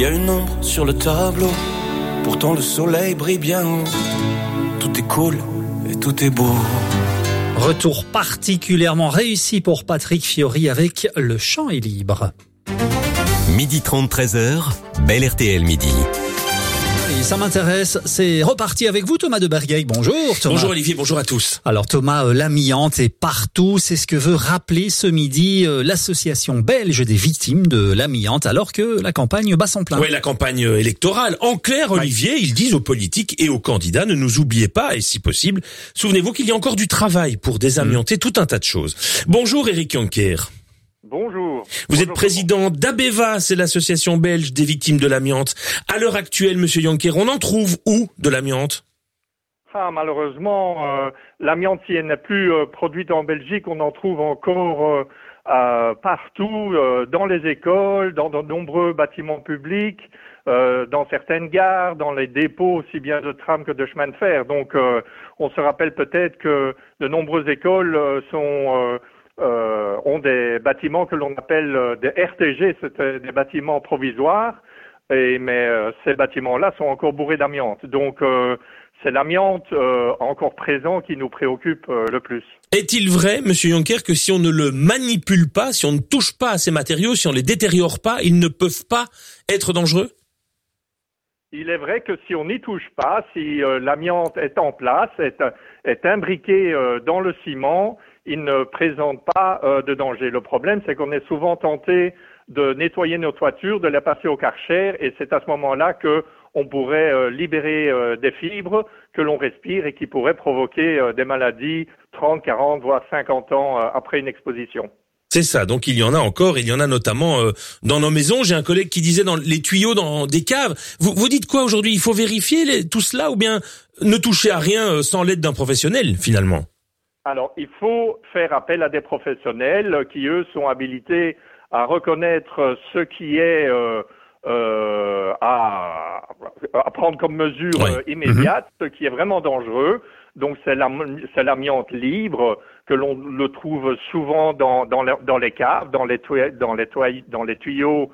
y a une ombre sur le tableau, pourtant le soleil brille bien haut. Tout est cool et tout est beau. Retour particulièrement réussi pour Patrick Fiori avec Le Champ est libre. midi trente, treize heures, Bel R T L Midi. Et ça m'intéresse, c'est reparti avec vous Thomas de Bergeyck. Bonjour Thomas. Bonjour Olivier, bonjour à tous. Alors Thomas, euh, l'amiante est partout, c'est ce que veut rappeler ce midi euh, l'association belge des victimes de l'amiante alors que la campagne bat son plein. Oui, la campagne électorale. En clair, Olivier, ouais. Ils disent aux politiques et aux candidats, ne nous oubliez pas et si possible, souvenez-vous qu'il y a encore du travail pour désamianter mmh. tout un tas de choses. Bonjour Eric Jonker. Bonjour. Vous Bonjour, êtes président d'Abeva, c'est l'association belge des victimes de l'amiante. À l'heure actuelle, monsieur Jonker, on en trouve où de l'amiante ? Ah, malheureusement, euh, l'amiante, si elle n'est plus euh, produite en Belgique, on en trouve encore euh, euh, partout, euh, dans les écoles, dans de nombreux bâtiments publics, euh, dans certaines gares, dans les dépôts, aussi bien de trams que de chemins de fer. Donc, euh, on se rappelle peut-être que de nombreuses écoles euh, sont... Euh, Euh, ont des bâtiments que l'on appelle euh, des R T G, c'est des bâtiments provisoires, et, mais euh, ces bâtiments-là sont encore bourrés d'amiante. Donc euh, c'est l'amiante euh, encore présent qui nous préoccupe euh, le plus. Est-il vrai, monsieur Jonker, que si on ne le manipule pas, si on ne touche pas à ces matériaux, si on les détériore pas, ils ne peuvent pas être dangereux ? Il est vrai que si on n'y touche pas, si euh, l'amiante est en place, est, est imbriqué euh, dans le ciment, il ne présente pas euh, de danger. Le problème, c'est qu'on est souvent tenté de nettoyer nos toitures, de les passer au Karcher, et c'est à ce moment-là que on pourrait euh, libérer euh, des fibres que l'on respire et qui pourraient provoquer euh, des maladies trente, quarante, voire cinquante ans euh, après une exposition. C'est ça, donc il y en a encore, il y en a notamment euh, dans nos maisons. J'ai un collègue qui disait dans les tuyaux dans des caves. Vous, vous dites quoi aujourd'hui ? Il faut vérifier les, tout cela ou bien ne toucher à rien euh, sans l'aide d'un professionnel finalement ? Alors, il faut faire appel à des professionnels qui, eux, sont habilités à reconnaître ce qui est euh, euh, à, à prendre comme mesure ouais. euh, immédiate, mmh. ce qui est vraiment dangereux. Donc, c'est, la, c'est l'amiante libre que l'on le trouve souvent dans, dans, les, dans les caves, dans les, toy, dans les, toy, dans les tuyaux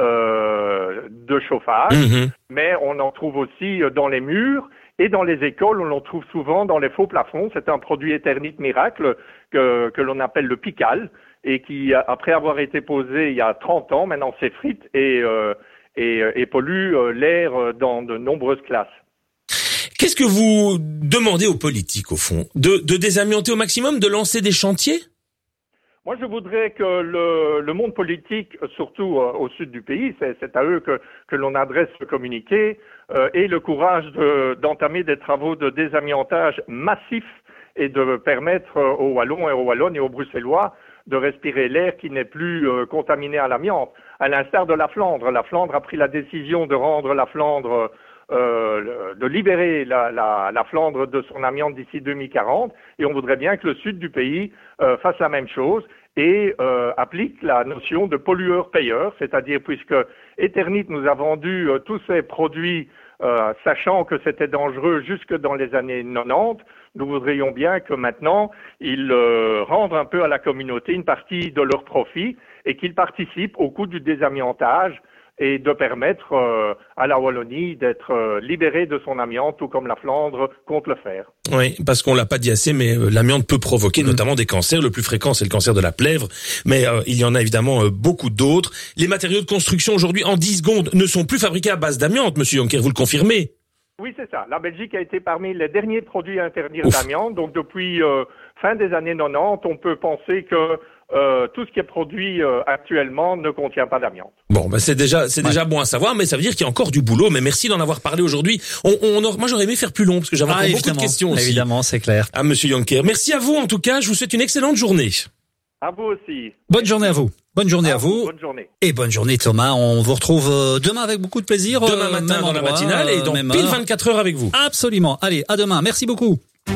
euh, de chauffage, mmh. mais on en trouve aussi dans les murs. Et dans les écoles, on l'on trouve souvent dans les faux plafonds. C'est un produit Éternit Miracle que, que l'on appelle le Pical et qui, après avoir été posé il y a trente ans, maintenant s'effrite et, euh, et, et pollue l'air dans de nombreuses classes. Qu'est-ce que vous demandez aux politiques, au fond ? De, de désamianter au maximum, de lancer des chantiers ? Moi, je voudrais que le, le monde politique, surtout euh, au sud du pays, c'est, c'est à eux que, que l'on adresse ce communiqué, euh, ait le courage de, d'entamer des travaux de désamiantage massifs et de permettre euh, aux Wallons et aux Wallonnes et aux Bruxellois de respirer l'air qui n'est plus euh, contaminé à l'amiante. À l'instar de la Flandre. La Flandre a pris la décision de rendre la Flandre... Euh, de libérer la, la, la Flandre de son amiante d'ici deux mille quarante, et on voudrait bien que le sud du pays euh, fasse la même chose et euh, applique la notion de pollueur-payeur, c'est-à-dire puisque Éternit nous a vendu euh, tous ces produits euh, sachant que c'était dangereux jusque dans les années quatre-vingt-dix, nous voudrions bien que maintenant ils euh, rendent un peu à la communauté une partie de leur profit et qu'ils participent au coût du désamiantage et de permettre euh, à la Wallonie d'être euh, libérée de son amiante, tout comme la Flandre compte le faire. Oui, parce qu'on l'a pas dit assez, mais euh, l'amiante peut provoquer mmh. notamment des cancers. Le plus fréquent, c'est le cancer de la plèvre, mais euh, il y en a évidemment euh, beaucoup d'autres. Les matériaux de construction aujourd'hui, en dix secondes, ne sont plus fabriqués à base d'amiante, monsieur Jonker, vous le confirmez ? Oui, c'est ça. La Belgique a été parmi les derniers produits à interdire Ouf. l'amiante. Donc depuis euh, fin des années quatre-vingt-dix, on peut penser que Euh, tout ce qui est produit euh, actuellement ne contient pas d'amiante. Bon, bah c'est déjà c'est ouais. déjà bon à savoir, mais ça veut dire qu'il y a encore du boulot. Mais merci d'en avoir parlé aujourd'hui. On, on moi j'aurais aimé faire plus long parce que j'avais ah, beaucoup de questions aussi. Évidemment, c'est clair. Ah, monsieur Jonker, merci à vous en tout cas. Je vous souhaite une excellente journée. À vous aussi. Bonne journée à vous. Bonne journée à, à vous. Bonne journée. Et bonne journée Thomas. On vous retrouve dans avec beaucoup de plaisir. Demain matin dans endroit, la matinale et dans pile heure. vingt-quatre heures avec vous. Absolument. Allez, à demain. Merci beaucoup.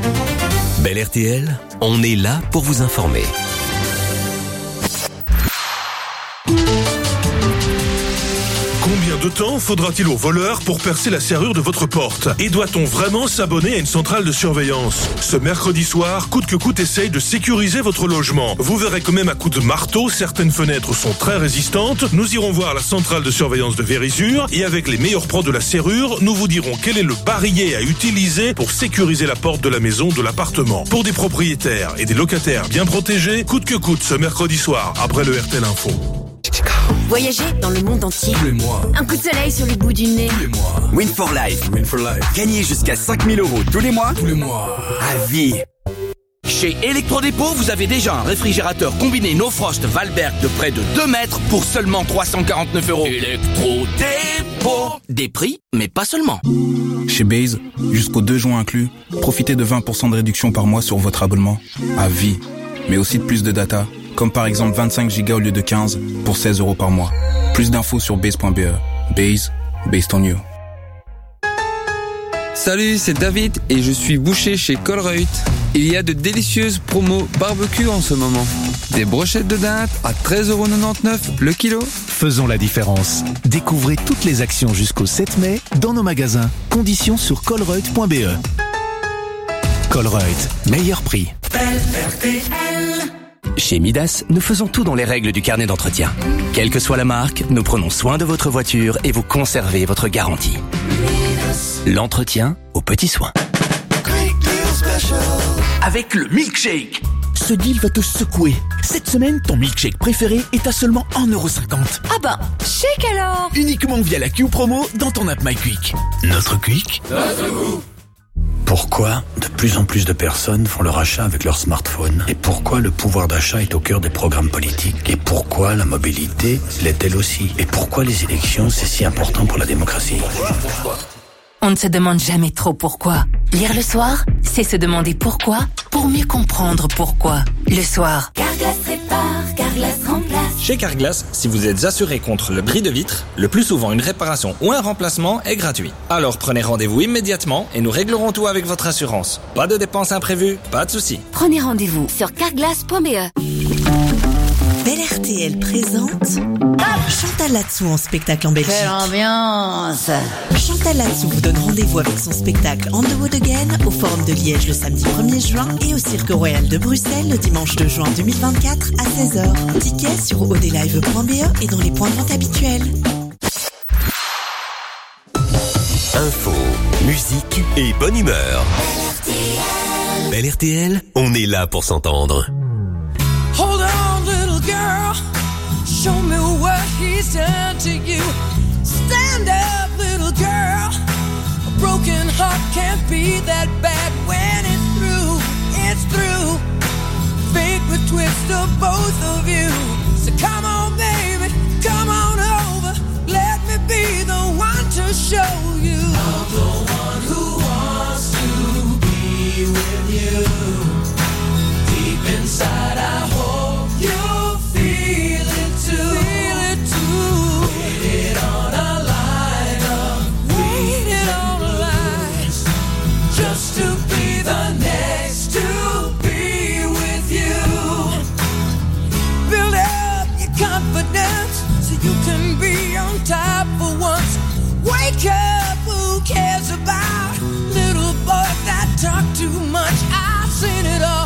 Bel R T L, on est là pour vous informer. Combien de temps faudra-t-il au voleur pour percer la serrure de votre porte? Et doit-on vraiment s'abonner à une centrale de surveillance? Ce mercredi soir, coûte que coûte essaye de sécuriser votre logement. Vous verrez que même à coups de marteau, certaines fenêtres sont très résistantes. Nous irons voir la centrale de surveillance de Vérisure et avec les meilleurs pros de la serrure, nous vous dirons quel est le barillet à utiliser pour sécuriser la porte de la maison, de l'appartement. Pour des propriétaires et des locataires bien protégés, coûte que coûte ce mercredi soir, après le R T L Info. Voyager dans le monde entier. Tous les mois. Un coup de soleil sur le bout du nez. Tous les mois. Win for Life. Win for Life. Gagnez jusqu'à cinq mille euros tous les mois. Tous les mois. À vie. Chez Electrodépôt, vous avez déjà un réfrigérateur combiné No Frost Valberg de près de deux mètres pour seulement trois cent quarante-neuf euros. Electrodépôt. Des prix, mais pas seulement. Chez Base, jusqu'au deux juin inclus, profitez de vingt pour cent de réduction par mois sur votre abonnement. À vie. Mais aussi de plus de data. Comme par exemple vingt-cinq gigas au lieu de quinze pour seize euros par mois. Plus d'infos sur base point b e. Base, based on you. Salut, c'est David et je suis boucher chez Colruyt. Il y a de délicieuses promos barbecue en ce moment. Des brochettes de dinde à treize euros quatre-vingt-dix-neuf le kilo. Faisons la différence. Découvrez toutes les actions jusqu'au sept mai dans nos magasins. Conditions sur colruyt point b e. Colruyt, meilleur prix. R T L. Chez Midas, nous faisons tout dans les règles du carnet d'entretien. Quelle que soit la marque, nous prenons soin de votre voiture et vous conservez votre garantie. L'entretien aux petits soins. Avec le milkshake. Ce deal va te secouer. Cette semaine, ton milkshake préféré est à seulement un euro cinquante. Ah bah, shake alors. Uniquement via la Q Promo dans ton app MyQuick. Notre Quick, notre goût. Pourquoi de plus en plus de personnes font leur achat avec leur smartphone? Et pourquoi le pouvoir d'achat est au cœur des programmes politiques? Et pourquoi la mobilité l'est-elle aussi? Et pourquoi les élections, c'est si important pour la démocratie? On ne se demande jamais trop pourquoi. Lire le soir, c'est se demander pourquoi pour mieux comprendre pourquoi. Le soir. Carglass répare, Carglass remplace. Chez Carglass, si vous êtes assuré contre le bris de vitre, le plus souvent une réparation ou un remplacement est gratuit. Alors prenez rendez-vous immédiatement et nous réglerons tout avec votre assurance. Pas de dépenses imprévues, pas de soucis. Prenez rendez-vous sur carglass point b e. Bel R T L présente Chantal Latsou en spectacle en Belgique. Quelle ambiance! Chantal Latsou vous donne rendez-vous avec son spectacle On the Wood Again au Forum de Liège le samedi premier juin et au Cirque Royal de Bruxelles le dimanche deux juin deux mille vingt-quatre à seize heures. Tickets sur odelive point b e et dans les points de vente habituels. Info, musique et bonne humeur. Bel R T L, on est là pour s'entendre. Hold on, little girl. Show me what he's done to you. Stand up, little girl. A broken heart can't be that bad when it's through. It's through. Fate would twist of both of you. So come on, baby, come on over. Let me be the one to show you. I'm the one who wants to be with you. Deep inside, I hope you feel it too. Feel it too. Waited on a line of waited on a line just to be the next to be with you. Build up your confidence so you can be on top for once. Wake up, who cares about little boys that talk too much? I've seen it all.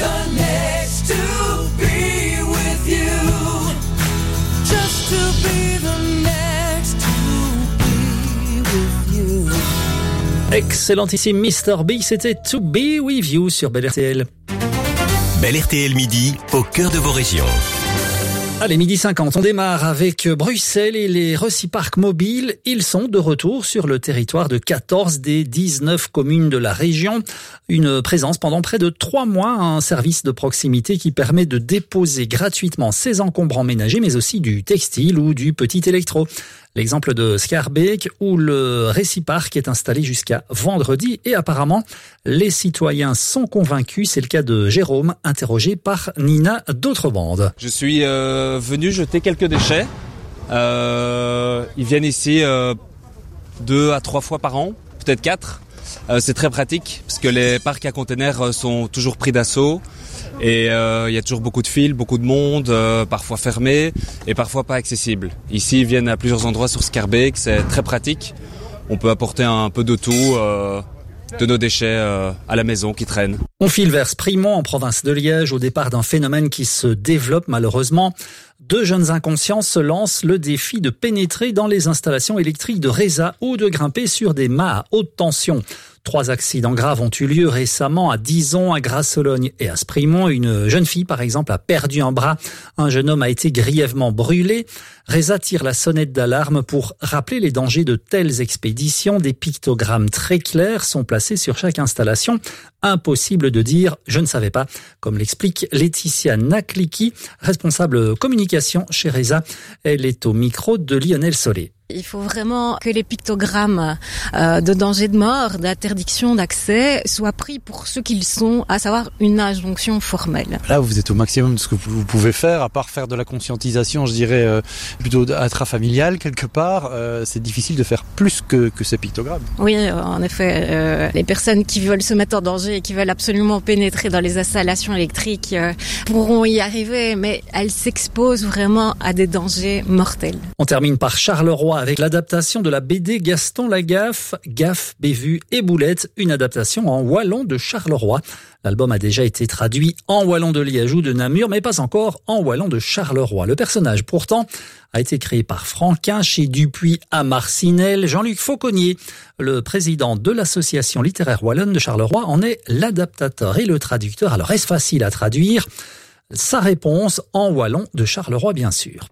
the next to be with you. Just to be the next to be with you. Excellentissime mister B, c'était To Be With You sur Bel R T L. Bel R T L midi, au cœur de vos régions. Allez, midi cinquante, on démarre avec Bruxelles et les Reciparcs mobiles. Ils sont de retour sur le territoire de quatorze des dix-neuf communes de la région. Une présence pendant près de trois mois, un service de proximité qui permet de déposer gratuitement ses encombrants ménagers, mais aussi du textile ou du petit électro. L'exemple de Schaerbeek où le Reciparc est installé jusqu'à vendredi et apparemment les citoyens sont convaincus. C'est le cas de Jérôme, interrogé par Nina d'Autrebande. Je suis euh, venu jeter quelques déchets. Euh, ils viennent ici euh, deux à trois fois par an, peut-être quatre. Euh, c'est très pratique parce que les parcs à containers sont toujours pris d'assaut. Et il euh, y a toujours beaucoup de fils, beaucoup de monde, euh, parfois fermés et parfois pas accessibles. Ici, ils viennent à plusieurs endroits sur Schaerbeek, c'est très pratique. On peut apporter un peu de tout, euh, de nos déchets euh, à la maison qui traînent. On file vers Sprimont en province de Liège au départ d'un phénomène qui se développe malheureusement. Deux jeunes inconscients se lancent le défi de pénétrer dans les installations électriques de Reza ou de grimper sur des mâts à haute tension. Trois accidents graves ont eu lieu récemment à Dizon, à Grasse-Sologne et à Sprimont. Une jeune fille, par exemple, a perdu un bras. Un jeune homme a été grièvement brûlé. Reza tire la sonnette d'alarme pour rappeler les dangers de telles expéditions. Des pictogrammes très clairs sont placés sur chaque installation. Impossible de dire « je ne savais pas », comme l'explique Laetitia Nakliki, responsable communication chez Reza. Elle est au micro de Lionel Solé. Il faut vraiment que les pictogrammes euh, de danger de mort, d'interdiction d'accès soient pris pour ce qu'ils sont, à savoir une injonction formelle. Là, vous êtes au maximum de ce que vous pouvez faire, à part faire de la conscientisation, je dirais, euh, plutôt intrafamiliale quelque part. Euh, c'est difficile de faire plus que, que ces pictogrammes. Oui, en effet. Euh, les personnes qui veulent se mettre en danger et qui veulent absolument pénétrer dans les installations électriques euh, pourront y arriver, mais elles s'exposent vraiment à des dangers mortels. On termine par Charleroi avec l'adaptation de la B D Gaston Lagaffe, Gaffe, Bévue et Boulette, une adaptation en wallon de Charleroi. L'album a déjà été traduit en wallon de Liège ou de Namur, mais pas encore en wallon de Charleroi. Le personnage, pourtant, a été créé par Franquin chez Dupuis à Marcinelle. Jean-Luc Fauconnier, le président de l'association littéraire wallonne de Charleroi, en est l'adaptateur et le traducteur. Alors, est-ce facile à traduire? Sa réponse en wallon de Charleroi, bien sûr.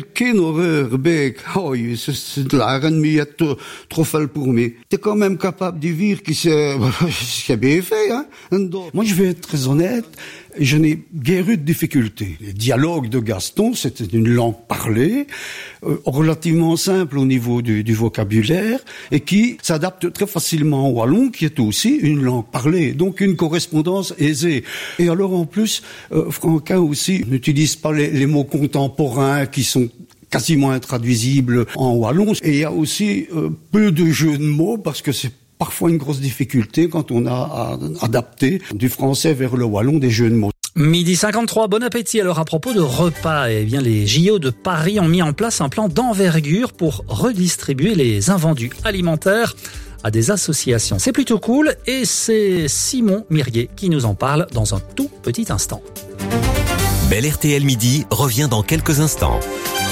C'est de la renmiette trop folle pour moi. T'es quand même capable de dire que c'est, c'est bien fait, hein. Moi, je vais être très honnête. Je n'ai guère eu de difficultés. Le dialogue de Gaston, c'était une langue parlée, euh, relativement simple au niveau du, du vocabulaire, et qui s'adapte très facilement au wallon, qui est aussi une langue parlée, donc une correspondance aisée. Et alors en plus, euh, Franquin aussi n'utilise pas les, les mots contemporains qui sont quasiment intraduisibles en wallon. Et il y a aussi euh, peu de jeux de mots, parce que c'est parfois une grosse difficulté quand on a à adapter du français vers le wallon des jeux de mots. Midi cinquante-trois, bon appétit. Alors à propos de repas, eh bien les J O de Paris ont mis en place un plan d'envergure pour redistribuer les invendus alimentaires à des associations. C'est plutôt cool et c'est Simon Mirier qui nous en parle dans un tout petit instant. Bel R T L Midi revient dans quelques instants.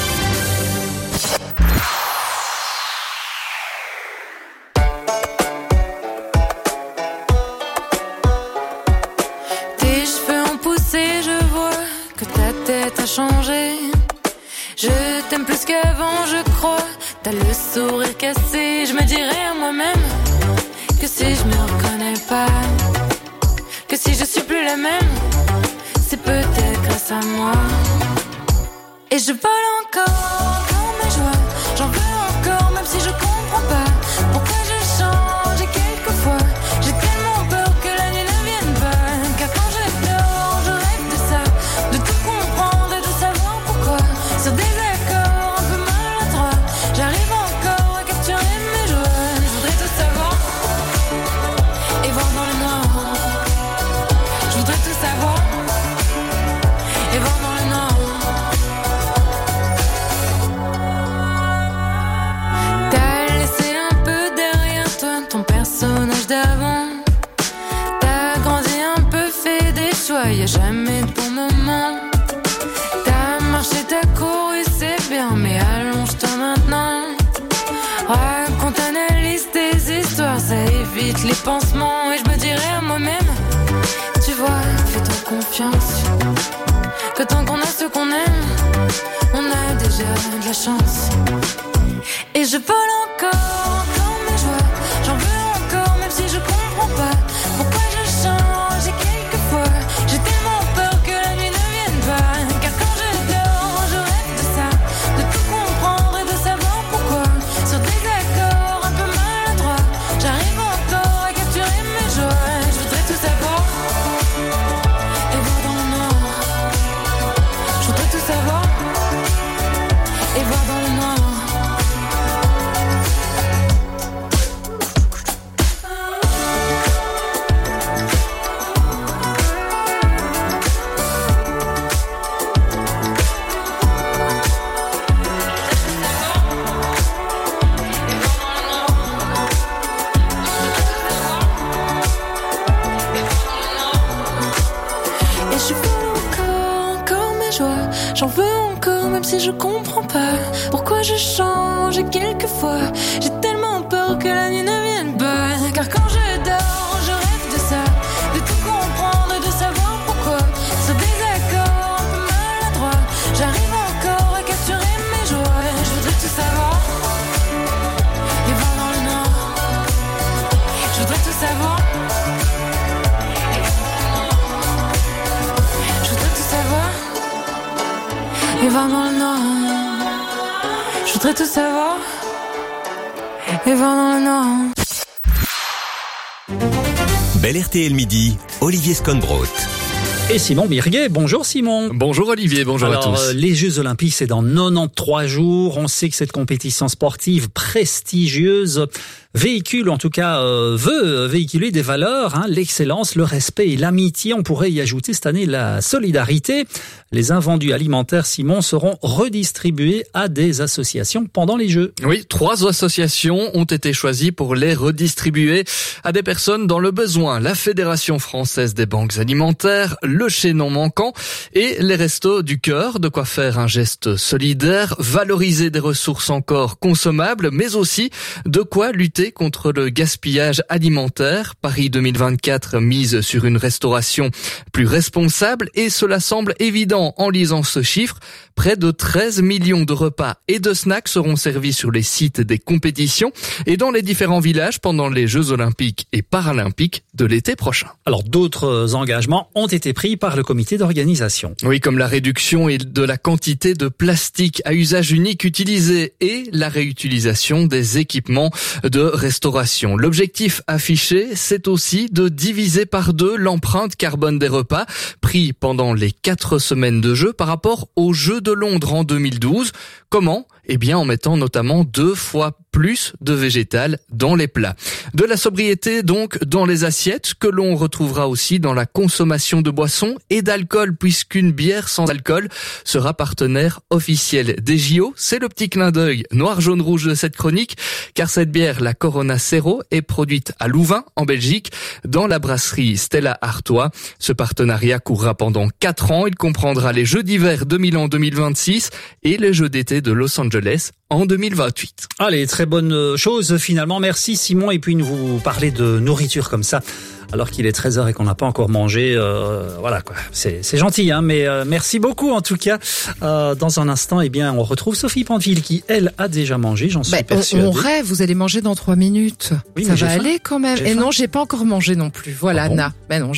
Changé. Je t'aime plus qu'avant, je crois. T'as le sourire cassé. Je me dirais à moi-même que si je me reconnais pas, que si je suis plus la même, c'est peut-être grâce à moi. Et je vole encore dans ma joie. J'en veux encore, même si je comprends pas pourquoi je change. Et quelquefois, j'ai tellement peur que la nuit ne vienne pas. Car quand je dors, je rêve de ça, de tout comprendre. Sur des accords un peu maladroits, j'arrive encore à capturer mes joies. Je voudrais tout savoir et voir dans le noir. Je voudrais tout savoir et voir dans le noir. vois, y a jamais de bon moment. T'as marché, t'as couru, c'est bien, mais allonge-toi maintenant. Raconte, analyse tes histoires, ça évite les pansements. Et je me dirais à moi-même, tu vois, fais-toi confiance, que tant qu'on a ce qu'on aime, on a déjà de la chance. Et je vole encore, encore mes joies, j'en veux encore, même si je comprends pas pourquoi je change. Et quelquefois, j'ai tellement peur que la nuit ne vienne pas. Car quand je dors, je rêve de ça, de tout comprendre et de savoir pourquoi. Sur des accords un peu maladroits, j'arrive encore à capturer mes joies. Je voudrais tout savoir et voir dans le noir. Je voudrais tout savoir et voir dans le noir. J'en veux encore, même si je comprends pas pourquoi je change. Et quelquefois, j'ai tellement peur que la nuit ne vienne pas. Car quand je dors, je rêve de ça, de tout comprendre et de savoir pourquoi. Sur des accords un peu maladroits, j'arrive encore à capturer mes joies. Je voudrais tout savoir et voir dans le noir. Je voudrais tout savoir. Je voudrais tout savoir et voir dans le noir. Je voudrais tout savoir et voir dans le noir. Bel R T L Midi, Olivier Sconbrot. Et Simon Birguet. Bonjour Simon. Bonjour Olivier, bonjour Alors, à tous. Euh, les Jeux Olympiques, c'est dans quatre-vingt-treize jours. On sait que cette compétition sportive prestigieuse véhicule, en tout cas euh, veut véhiculer des valeurs, hein, l'excellence, le respect et l'amitié. On pourrait y ajouter cette année la solidarité. Les invendus alimentaires, Simon, seront redistribués à des associations pendant les Jeux. Oui, trois associations ont été choisies pour les redistribuer à des personnes dans le besoin. La Fédération française des banques alimentaires, le Chaînon manquant et les Restos du Cœur. De quoi faire un geste solidaire, valoriser des ressources encore consommables, mais aussi de quoi lutter contre le gaspillage alimentaire. Paris deux mille vingt-quatre mise sur une restauration plus responsable et cela semble évident en lisant ce chiffre. Près de treize millions de repas et de snacks seront servis sur les sites des compétitions et dans les différents villages pendant les Jeux Olympiques et Paralympiques de l'été prochain. Alors d'autres engagements ont été pris par le comité d'organisation. Oui, comme la réduction de la quantité de plastique à usage unique utilisé et la réutilisation des équipements de restauration. L'objectif affiché, c'est aussi de diviser par deux l'empreinte carbone des repas pris pendant les quatre semaines de Jeux par rapport aux Jeux de Londres en deux mille douze. Comment ? Eh bien, en mettant notamment deux fois plus de végétal dans les plats. De la sobriété, donc, dans les assiettes, que l'on retrouvera aussi dans la consommation de boissons et d'alcool, puisqu'une bière sans alcool sera partenaire officiel des J O. C'est le petit clin d'œil noir, jaune, rouge de cette chronique, car cette bière, la Corona Cero, est produite à Louvain, en Belgique, dans la brasserie Stella Artois. Ce partenariat courra pendant quatre ans. Il comprendra les Jeux d'hiver de Milan deux mille vingt-six et les Jeux d'été de Los Angeles en deux mille vingt-huit. Allez, très bonne chose finalement. Merci Simon. Et puis nous vous parler de nourriture comme ça, alors qu'il est treize heures et qu'on n'a pas encore mangé. Euh, voilà quoi, c'est, c'est gentil, hein, mais euh, merci beaucoup en tout cas. Euh, dans un instant, eh bien, on retrouve Sophie Panteville qui, elle, a déjà mangé, j'en suis ben, persuadé. On, on rêve, vous allez manger dans trois minutes. Oui, ça mais va j'ai faim. aller quand même. J'ai Et faim. non, j'ai pas encore mangé non plus. Voilà, Ah bon Anna. Ben non.